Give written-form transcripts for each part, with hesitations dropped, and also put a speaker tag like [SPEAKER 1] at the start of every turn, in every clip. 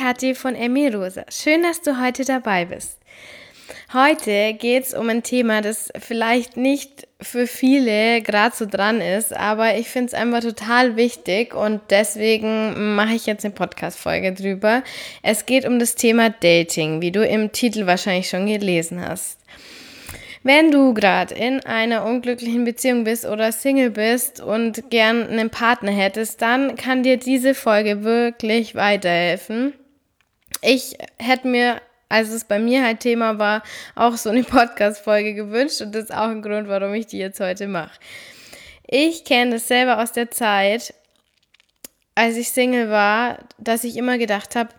[SPEAKER 1] Kathi von Emmy Rosa. Schön, dass du heute dabei bist. Heute geht es um ein Thema, das vielleicht nicht für viele gerade so dran ist, aber ich finde es einfach total wichtig und deswegen mache ich jetzt eine Podcast-Folge drüber. Es geht um das Thema Dating, wie du im Titel wahrscheinlich schon gelesen hast. Wenn du gerade in einer unglücklichen Beziehung bist oder Single bist und gern einen Partner hättest, dann kann dir diese Folge wirklich weiterhelfen. Ich hätte mir, als es bei mir halt Thema war, auch so eine Podcast-Folge gewünscht und das ist auch ein Grund, warum ich die jetzt heute mache. Ich kenne das selber aus der Zeit, als ich Single war, dass ich immer gedacht habe,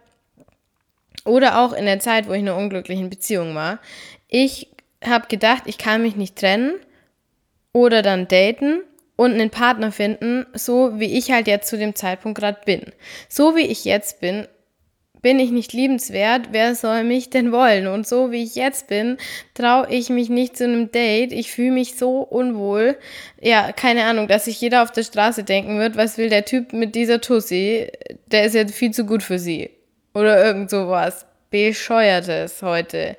[SPEAKER 1] oder auch in der Zeit, wo ich in einer unglücklichen Beziehung war, ich habe gedacht, ich kann mich nicht trennen oder dann daten und einen Partner finden, so wie ich halt jetzt zu dem Zeitpunkt gerade bin. So wie ich jetzt bin ich nicht liebenswert, wer soll mich denn wollen? Und so wie ich jetzt bin, traue ich mich nicht zu einem Date. Ich fühle mich so unwohl. Ja, keine Ahnung, dass sich jeder auf der Straße denken wird, was will der Typ mit dieser Tussi? Der ist jetzt viel zu gut für sie. Oder irgend sowas Bescheuertes heute.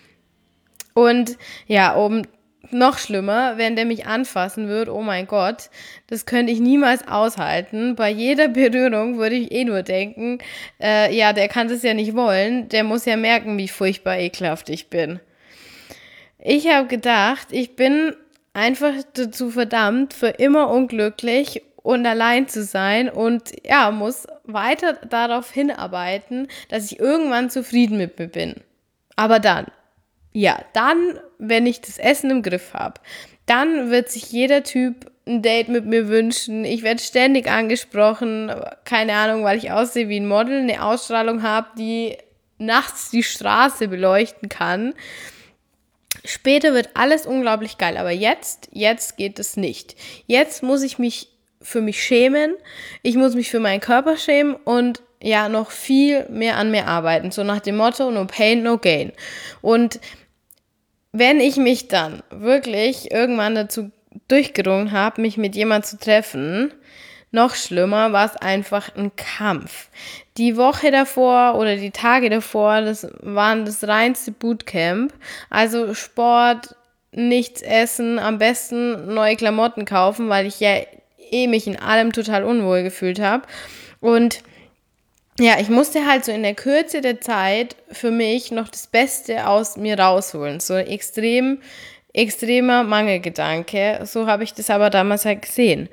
[SPEAKER 1] Und ja, noch schlimmer, wenn der mich anfassen würde, oh mein Gott, das könnte ich niemals aushalten. Bei jeder Berührung würde ich nur denken, ja, der kann das ja nicht wollen, der muss ja merken, wie furchtbar ekelhaft ich bin. Ich habe gedacht, ich bin einfach dazu verdammt, für immer unglücklich und allein zu sein und ja, muss weiter darauf hinarbeiten, dass ich irgendwann zufrieden mit mir bin. Aber dann, wenn ich das Essen im Griff habe, dann wird sich jeder Typ ein Date mit mir wünschen. Ich werde ständig angesprochen, keine Ahnung, weil ich aussehe wie ein Model, eine Ausstrahlung habe, die nachts die Straße beleuchten kann. Später wird alles unglaublich geil, aber jetzt geht es nicht. Jetzt muss ich mich für mich schämen, ich muss mich für meinen Körper schämen und ja, noch viel mehr an mir arbeiten. So nach dem Motto, no pain, no gain. Und wenn ich mich dann wirklich irgendwann dazu durchgerungen habe, mich mit jemandem zu treffen, noch schlimmer, war es einfach ein Kampf. Die Woche davor oder die Tage davor, das waren das reinste Bootcamp. Also Sport, nichts essen, am besten neue Klamotten kaufen, weil ich ja mich in allem total unwohl gefühlt habe. Und ja, ich musste halt so in der Kürze der Zeit für mich noch das Beste aus mir rausholen. So ein extremer Mangelgedanke. So habe ich das aber damals halt gesehen.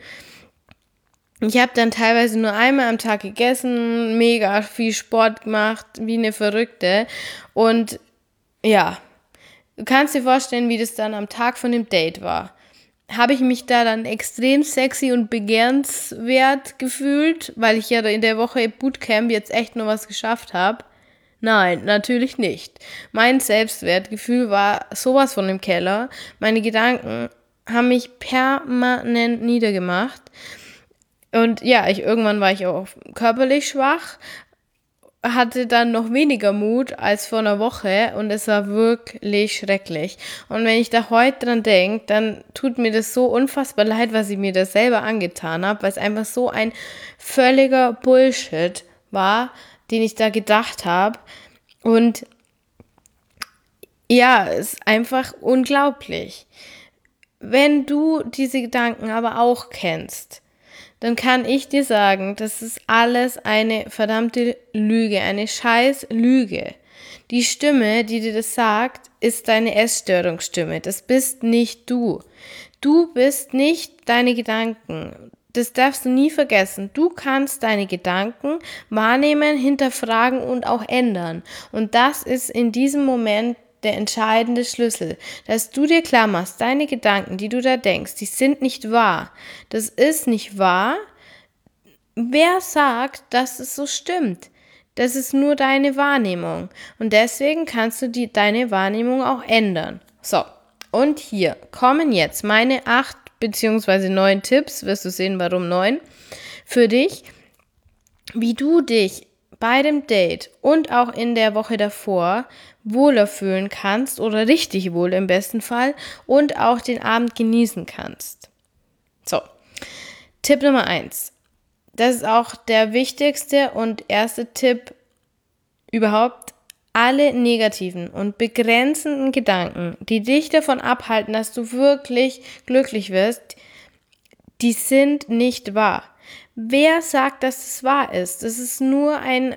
[SPEAKER 1] Ich habe dann teilweise nur einmal am Tag gegessen, mega viel Sport gemacht, wie eine Verrückte. Und ja, du kannst dir vorstellen, wie das dann am Tag von dem Date war. Habe ich mich da dann extrem sexy und begehrenswert gefühlt, weil ich ja in der Woche Bootcamp jetzt echt nur was geschafft habe? Nein, natürlich nicht. Mein Selbstwertgefühl war sowas von im Keller. Meine Gedanken haben mich permanent niedergemacht. Und ja, irgendwann war ich auch körperlich schwach, hatte dann noch weniger Mut als vor einer Woche und es war wirklich schrecklich. Und wenn ich da heute dran denke, dann tut mir das so unfassbar leid, was ich mir da selber angetan habe, weil es einfach so ein völliger Bullshit war, den ich da gedacht habe. Und ja, es ist einfach unglaublich. Wenn du diese Gedanken aber auch kennst, dann kann ich dir sagen, das ist alles eine verdammte Lüge, eine scheiß Lüge. Die Stimme, die dir das sagt, ist deine Essstörungsstimme. Das bist nicht du. Du bist nicht deine Gedanken. Das darfst du nie vergessen. Du kannst deine Gedanken wahrnehmen, hinterfragen und auch ändern. Und das ist in diesem Moment der entscheidende Schlüssel, dass du dir klar machst, deine Gedanken, die du da denkst, die sind nicht wahr. Das ist nicht wahr. Wer sagt, dass es so stimmt? Das ist nur deine Wahrnehmung. Und deswegen kannst du deine Wahrnehmung auch ändern. So, und hier kommen jetzt meine 8 bzw. 9 Tipps, wirst du sehen, warum 9, für dich, wie du dich bei dem Date und auch in der Woche davor wohler fühlen kannst oder richtig wohl im besten Fall und auch den Abend genießen kannst. So, Tipp Nummer 1. Das ist auch der wichtigste und erste Tipp, überhaupt alle negativen und begrenzenden Gedanken, die dich davon abhalten, dass du wirklich glücklich wirst, die sind nicht wahr. Wer sagt, dass es wahr ist? Es ist nur ein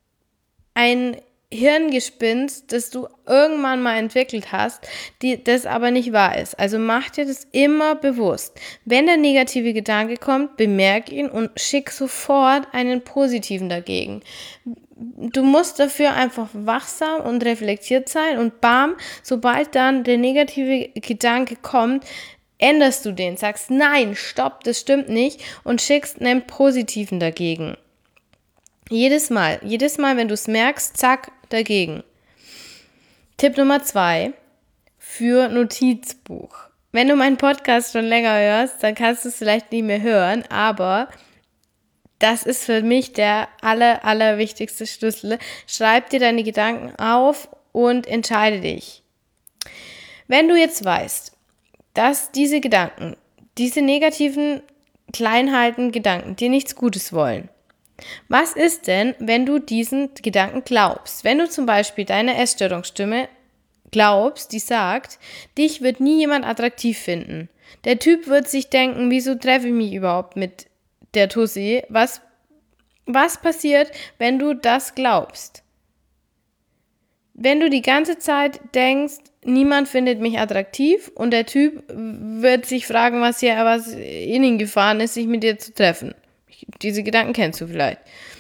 [SPEAKER 1] Hirngespinst, das du irgendwann mal entwickelt hast, das aber nicht wahr ist. Also mach dir das immer bewusst. Wenn der negative Gedanke kommt, bemerk ihn und schick sofort einen positiven dagegen. Du musst dafür einfach wachsam und reflektiert sein und bam, sobald dann der negative Gedanke kommt, änderst du den, sagst, nein, stopp, das stimmt nicht und schickst einen positiven dagegen. Jedes Mal, wenn du es merkst, zack, dagegen. Tipp Nummer 2 für Notizbuch. Wenn du meinen Podcast schon länger hörst, dann kannst du es vielleicht nicht mehr hören, aber das ist für mich der allerwichtigste Schlüssel. Schreib dir deine Gedanken auf und entscheide dich. Wenn du jetzt weißt, dass diese Gedanken, diese negativen, kleinhalten Gedanken dir nichts Gutes wollen, was ist denn, wenn du diesen Gedanken glaubst? Wenn du zum Beispiel deine Essstörungsstimme glaubst, die sagt, dich wird nie jemand attraktiv finden. Der Typ wird sich denken, wieso treffe ich mich überhaupt mit der Tussi? Was passiert, wenn du das glaubst? Wenn du die ganze Zeit denkst, niemand findet mich attraktiv und der Typ wird sich fragen, was in ihn gefahren ist, sich mit dir zu treffen. Diese Gedanken kennst du vielleicht.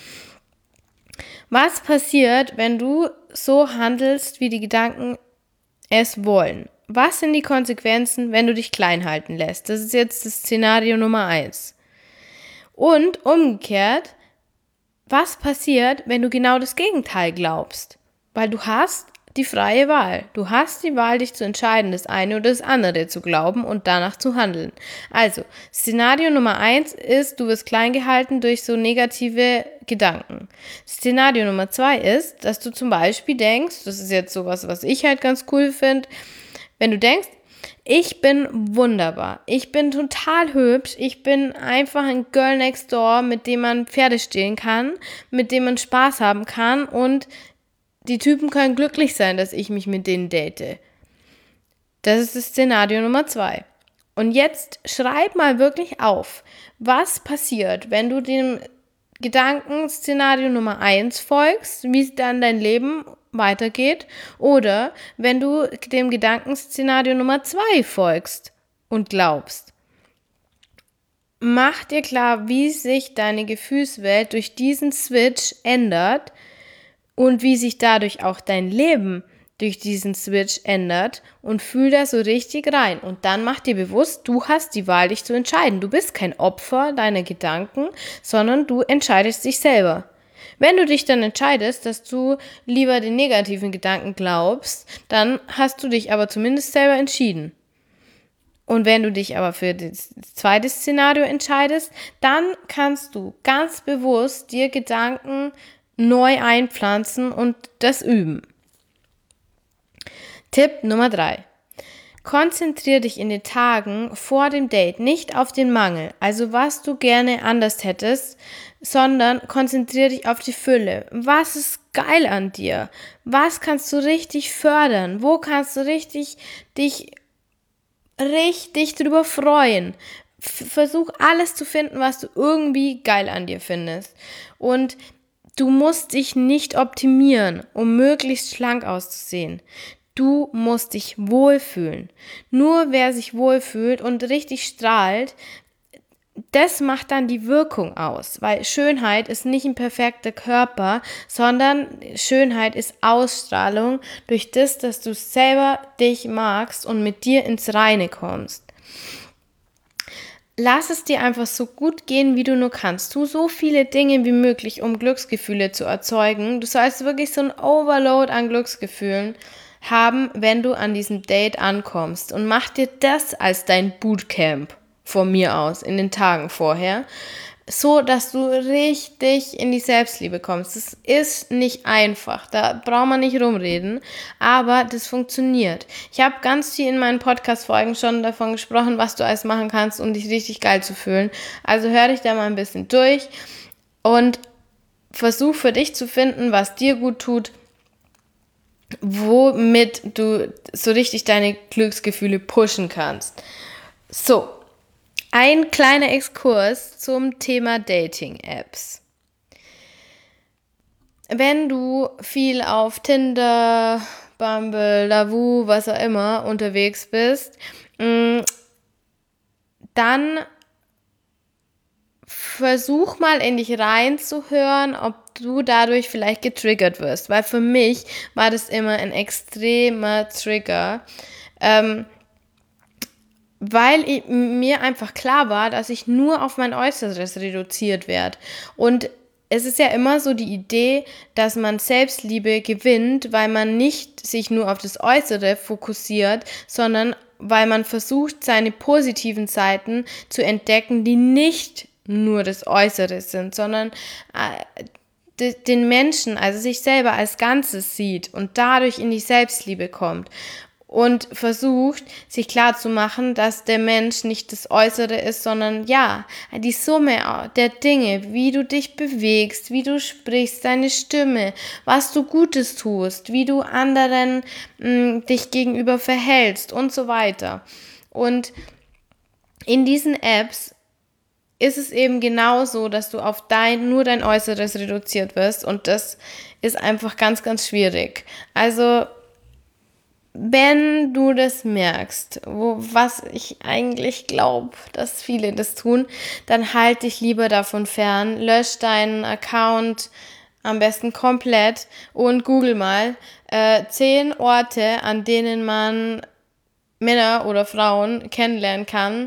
[SPEAKER 1] Was passiert, wenn du so handelst, wie die Gedanken es wollen? Was sind die Konsequenzen, wenn du dich klein halten lässt? Das ist jetzt das Szenario Nummer 1. Und umgekehrt, was passiert, wenn du genau das Gegenteil glaubst? Weil du hast die freie Wahl. Du hast die Wahl, dich zu entscheiden, das eine oder das andere zu glauben und danach zu handeln. Also, Szenario Nummer 1 ist, du wirst klein gehalten durch so negative Gedanken. Szenario Nummer 2 ist, dass du zum Beispiel denkst, das ist jetzt sowas, was ich halt ganz cool finde, wenn du denkst, ich bin wunderbar, ich bin total hübsch, ich bin einfach ein Girl next door, mit dem man Pferde stehlen kann, mit dem man Spaß haben kann und die Typen können glücklich sein, dass ich mich mit denen date. Das ist das Szenario Nummer 2. Und jetzt schreib mal wirklich auf, was passiert, wenn du dem Gedankenszenario Nummer 1 folgst, wie dann dein Leben weitergeht, oder wenn du dem Gedankenszenario Nummer 2 folgst und glaubst. Mach dir klar, wie sich deine Gefühlswelt durch diesen Switch ändert und wie sich dadurch auch dein Leben durch diesen Switch ändert und fühl da so richtig rein. Und dann mach dir bewusst, du hast die Wahl, dich zu entscheiden. Du bist kein Opfer deiner Gedanken, sondern du entscheidest dich selber. Wenn du dich dann entscheidest, dass du lieber den negativen Gedanken glaubst, dann hast du dich aber zumindest selber entschieden. Und wenn du dich aber für das zweite Szenario entscheidest, dann kannst du ganz bewusst dir Gedanken neu einpflanzen und das üben. Tipp Nummer 3. Konzentriere dich in den Tagen vor dem Date nicht auf den Mangel, also was du gerne anders hättest, sondern konzentriere dich auf die Fülle. Was ist geil an dir? Was kannst du richtig fördern? Wo kannst du dich richtig drüber freuen? Versuch alles zu finden, was du irgendwie geil an dir findest. Und du musst dich nicht optimieren, um möglichst schlank auszusehen. Du musst dich wohlfühlen. Nur wer sich wohlfühlt und richtig strahlt, das macht dann die Wirkung aus. Weil Schönheit ist nicht ein perfekter Körper, sondern Schönheit ist Ausstrahlung durch das, dass du selber dich magst und mit dir ins Reine kommst. Lass es dir einfach so gut gehen, wie du nur kannst. Tu so viele Dinge wie möglich, um Glücksgefühle zu erzeugen. Du sollst wirklich so ein Overload an Glücksgefühlen haben, wenn du an diesem Date ankommst. Und mach dir das als dein Bootcamp von mir aus, in den Tagen vorher, so dass du richtig in die Selbstliebe kommst. Das ist nicht einfach, da braucht man nicht rumreden, aber das funktioniert. Ich habe ganz viel in meinen Podcast-Folgen schon davon gesprochen, was du alles machen kannst, um dich richtig geil zu fühlen. Also hör dich da mal ein bisschen durch und versuch für dich zu finden, was dir gut tut, womit du so richtig deine Glücksgefühle pushen kannst. So, ein kleiner Exkurs zum Thema Dating-Apps. Wenn du viel auf Tinder, Bumble, Lavu, was auch immer unterwegs bist, dann versuch mal in dich reinzuhören, ob du dadurch vielleicht getriggert wirst, weil für mich war das immer ein extremer Trigger, weil mir einfach klar war, dass ich nur auf mein Äußeres reduziert werde. Und es ist ja immer so die Idee, dass man Selbstliebe gewinnt, weil man nicht sich nur auf das Äußere fokussiert, sondern weil man versucht, seine positiven Seiten zu entdecken, die nicht nur das Äußere sind, sondern den Menschen, also sich selber als Ganzes sieht und dadurch in die Selbstliebe kommt und versucht, sich klarzumachen, dass der Mensch nicht das Äußere ist, sondern ja, die Summe der Dinge, wie du dich bewegst, wie du sprichst, deine Stimme, was du Gutes tust, wie du anderen dich gegenüber verhältst und so weiter. Und in diesen Apps ist es eben genauso, dass du auf nur dein Äußeres reduziert wirst und das ist einfach ganz, ganz schwierig. Also wenn du das merkst, was ich eigentlich glaube, dass viele das tun, dann halt dich lieber davon fern, lösch deinen Account am besten komplett und google mal 10 Orte, an denen man Männer oder Frauen kennenlernen kann,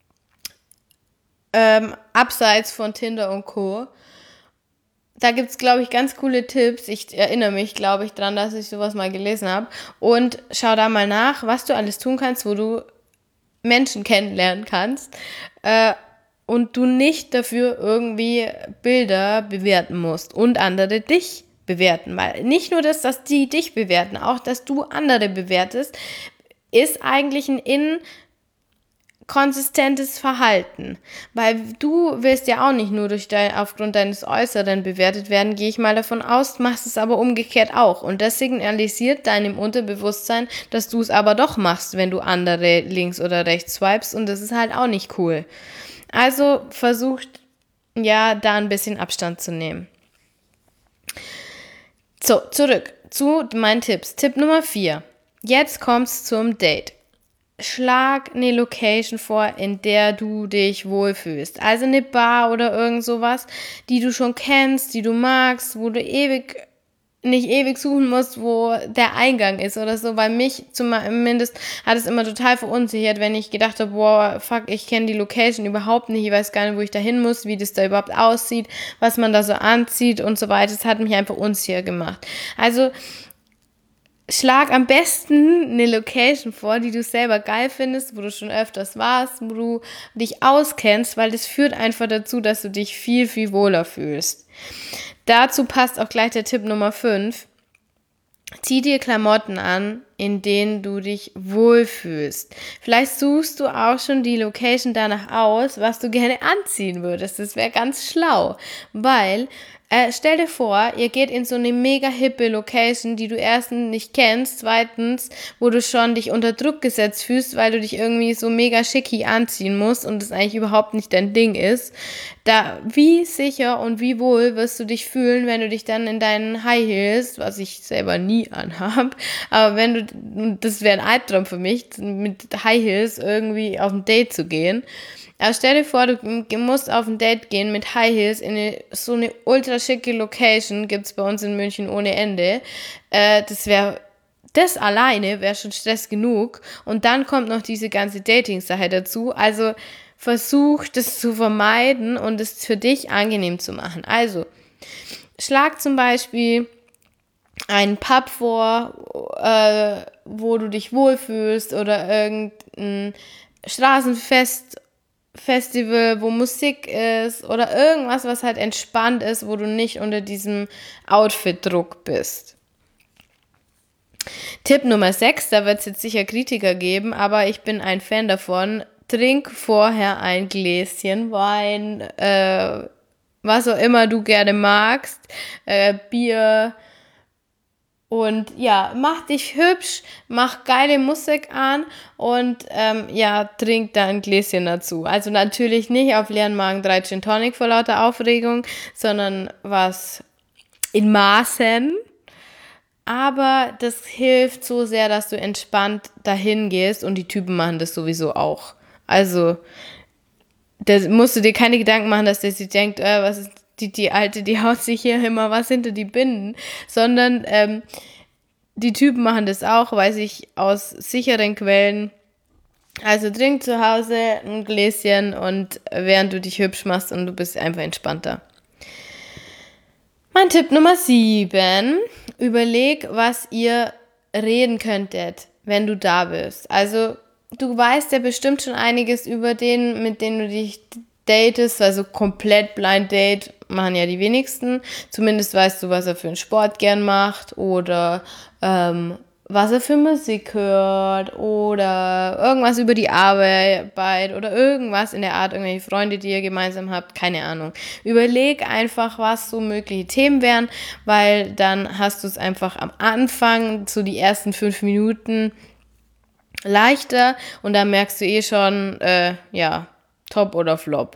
[SPEAKER 1] abseits von Tinder und Co. Da gibt es, glaube ich, ganz coole Tipps. Ich erinnere mich, glaube ich, dran, dass ich sowas mal gelesen habe. Und schau da mal nach, was du alles tun kannst, wo du Menschen kennenlernen kannst. Und du nicht dafür irgendwie Bilder bewerten musst und andere dich bewerten. Weil nicht nur das, dass die dich bewerten, auch dass du andere bewertest, ist eigentlich ein konsistentes Verhalten, weil du willst ja auch nicht nur aufgrund deines Äußeren bewertet werden, gehe ich mal davon aus, machst es aber umgekehrt auch und das signalisiert deinem Unterbewusstsein, dass du es aber doch machst, wenn du andere links oder rechts swipest und das ist halt auch nicht cool. Also versucht ja da ein bisschen Abstand zu nehmen. So, zurück zu meinen Tipps. Tipp Nummer 4. Jetzt kommt's zum Date. Schlag eine Location vor, in der du dich wohlfühlst. Also eine Bar oder irgend sowas, die du schon kennst, die du magst, wo du nicht ewig suchen musst, wo der Eingang ist oder so. Weil mich zumindest hat es immer total verunsichert, wenn ich gedacht habe, boah, fuck, ich kenne die Location überhaupt nicht, ich weiß gar nicht, wo ich da hin muss, wie das da überhaupt aussieht, was man da so anzieht und so weiter. Das hat mich einfach unsicher gemacht. Also schlag am besten eine Location vor, die du selber geil findest, wo du schon öfters warst, wo du dich auskennst, weil das führt einfach dazu, dass du dich viel, viel wohler fühlst. Dazu passt auch gleich der Tipp Nummer 5. Zieh dir Klamotten an, in denen du dich wohlfühlst. Vielleicht suchst du auch schon die Location danach aus, was du gerne anziehen würdest. Das wäre ganz schlau, weil stell dir vor, ihr geht in so eine mega hippe Location, die du erstens nicht kennst, zweitens, wo du schon dich unter Druck gesetzt fühlst, weil du dich irgendwie so mega schicki anziehen musst und das eigentlich überhaupt nicht dein Ding ist. Wie sicher und wie wohl wirst du dich fühlen, wenn du dich dann in deinen High Heels, was ich selber nie anhab, aber das wäre ein Albtraum für mich, mit High Heels irgendwie auf ein Date zu gehen. Aber stell dir vor, du musst auf ein Date gehen mit High Heels in so eine ultra schicke Location, gibt's bei uns in München ohne Ende. Das alleine wäre schon Stress genug. Und dann kommt noch diese ganze Dating-Sache dazu. Also versuch das zu vermeiden und es für dich angenehm zu machen. Also schlag zum Beispiel einen Pub vor, wo du dich wohlfühlst oder irgendein Festival, wo Musik ist oder irgendwas, was halt entspannt ist, wo du nicht unter diesem Outfit-Druck bist. Tipp Nummer 6, da wird es jetzt sicher Kritiker geben, aber ich bin ein Fan davon. Trink vorher ein Gläschen Wein, was auch immer du gerne magst, Bier. Und ja, mach dich hübsch, mach geile Musik an und trink da ein Gläschen dazu. Also natürlich nicht auf leeren Magen 3 Gin Tonic vor lauter Aufregung, sondern was in Maßen. Aber das hilft so sehr, dass du entspannt dahin gehst und die Typen machen das sowieso auch. Also, da musst du dir keine Gedanken machen, dass der sich denkt, was ist die Alte, die haut sich hier immer was hinter die Binden, sondern die Typen machen das auch, weiß ich, aus sicheren Quellen. Also trink zu Hause ein Gläschen und während du dich hübsch machst und du bist einfach entspannter. Mein Tipp Nummer 7, überleg, was ihr reden könntet, wenn du da bist. Also du weißt ja bestimmt schon einiges über den, mit dem du dich datest, also komplett Blind Date machen ja die wenigsten. Zumindest weißt du, was er für einen Sport gern macht oder was er für Musik hört oder irgendwas über die Arbeit oder irgendwas in der Art, irgendwelche Freunde, die ihr gemeinsam habt, keine Ahnung. Überleg einfach, was so mögliche Themen wären, weil dann hast du es einfach am Anfang, so die ersten 5 Minuten leichter und dann merkst du schon, top oder flop.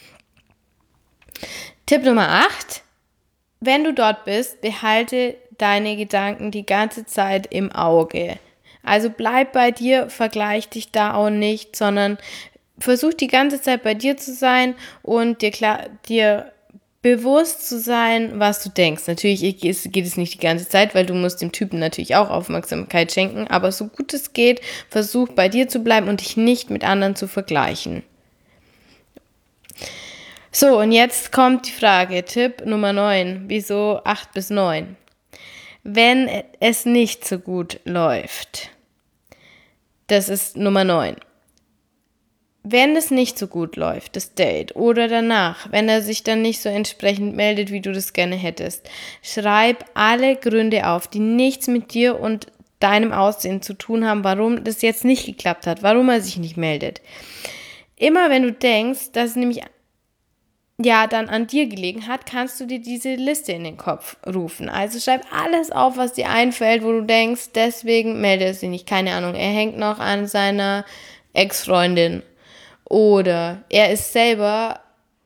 [SPEAKER 1] Tipp Nummer 8, wenn du dort bist, behalte deine Gedanken die ganze Zeit im Auge. Also bleib bei dir, vergleich dich da auch nicht, sondern versuch die ganze Zeit bei dir zu sein und dir bewusst zu sein, was du denkst. Natürlich geht es nicht die ganze Zeit, weil du musst dem Typen natürlich auch Aufmerksamkeit schenken, aber so gut es geht, versuch bei dir zu bleiben und dich nicht mit anderen zu vergleichen. So, und jetzt kommt die Frage, Tipp Nummer 9, wieso 8 bis 9? Wenn es nicht so gut läuft, das ist Nummer 9. Wenn es nicht so gut läuft, das Date, oder danach, wenn er sich dann nicht so entsprechend meldet, wie du das gerne hättest, schreib alle Gründe auf, die nichts mit dir und deinem Aussehen zu tun haben, warum das jetzt nicht geklappt hat, warum er sich nicht meldet. Immer wenn du denkst, dass es nämlich dann an dir gelegen hat, kannst du dir diese Liste in den Kopf rufen. Also schreib alles auf, was dir einfällt, wo du denkst, deswegen meldet er sich nicht. Keine Ahnung, er hängt noch an seiner Ex-Freundin. Oder er ist selber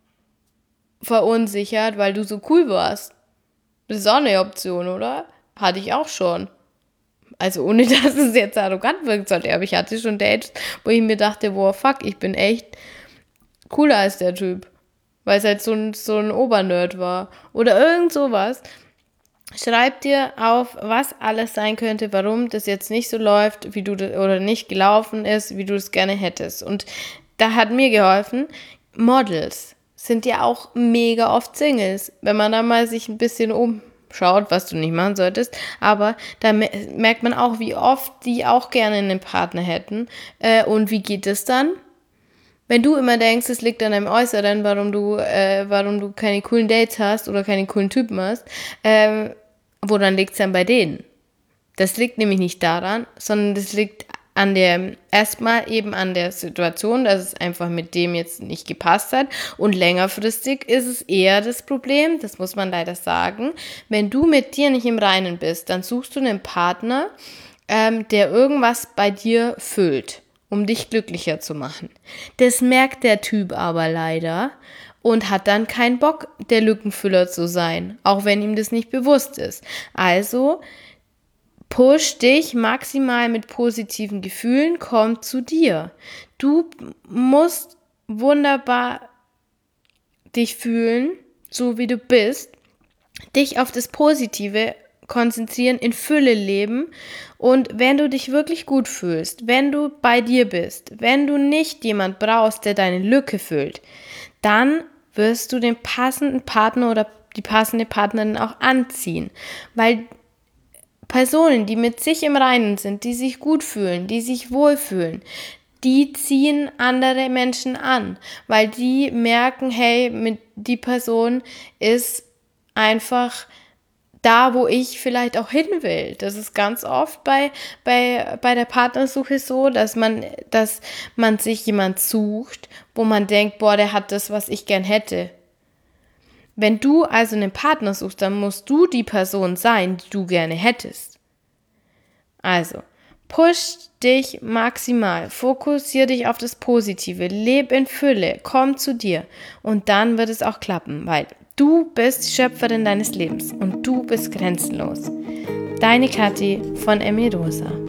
[SPEAKER 1] verunsichert, weil du so cool warst. Das ist auch eine Option, oder? Hatte ich auch schon. Also ohne, dass es jetzt arrogant wirken sollte. Aber ich hatte schon Dates, wo ich mir dachte, wow, fuck, ich bin echt cooler als der Typ. Weil es halt so ein Obernerd war. Oder irgend sowas. Schreib dir auf, was alles sein könnte, warum das jetzt nicht so läuft, wie du das, oder nicht gelaufen ist, wie du es gerne hättest. Und da hat mir geholfen, Models sind ja auch mega oft Singles. Wenn man da mal sich ein bisschen umschaut, was du nicht machen solltest, aber da merkt man auch, wie oft die auch gerne einen Partner hätten. Und wie geht es dann? Wenn du immer denkst, es liegt an deinem Äußeren, warum du keine coolen Dates hast oder keine coolen Typen hast, woran liegt es dann bei denen? Das liegt nämlich nicht daran, sondern das liegt erstmal eben an der Situation, dass es einfach mit dem jetzt nicht gepasst hat und längerfristig ist es eher das Problem, das muss man leider sagen, wenn du mit dir nicht im Reinen bist, dann suchst du einen Partner, der irgendwas bei dir füllt, um dich glücklicher zu machen. Das merkt der Typ aber leider und hat dann keinen Bock, der Lückenfüller zu sein, auch wenn ihm das nicht bewusst ist. Also push dich maximal mit positiven Gefühlen, komm zu dir. Du musst wunderbar dich fühlen, so wie du bist, dich auf das Positive konzentrieren, in Fülle leben und wenn du dich wirklich gut fühlst, wenn du bei dir bist, wenn du nicht jemand brauchst, der deine Lücke füllt, dann wirst du den passenden Partner oder die passende Partnerin auch anziehen, weil Personen, die mit sich im Reinen sind, die sich gut fühlen, die sich wohlfühlen, die ziehen andere Menschen an, weil die merken, hey, die Person ist einfach da, wo ich vielleicht auch hin will. Das ist ganz oft bei der Partnersuche so, dass man sich jemand sucht, wo man denkt, boah, der hat das, was ich gern hätte. Wenn du also einen Partner suchst, dann musst du die Person sein, die du gerne hättest. Also, push dich maximal, fokussiere dich auf das Positive, leb in Fülle, komm zu dir und dann wird es auch klappen, weil du bist Schöpferin deines Lebens und du bist grenzenlos. Deine Kathi von Emi Rosa.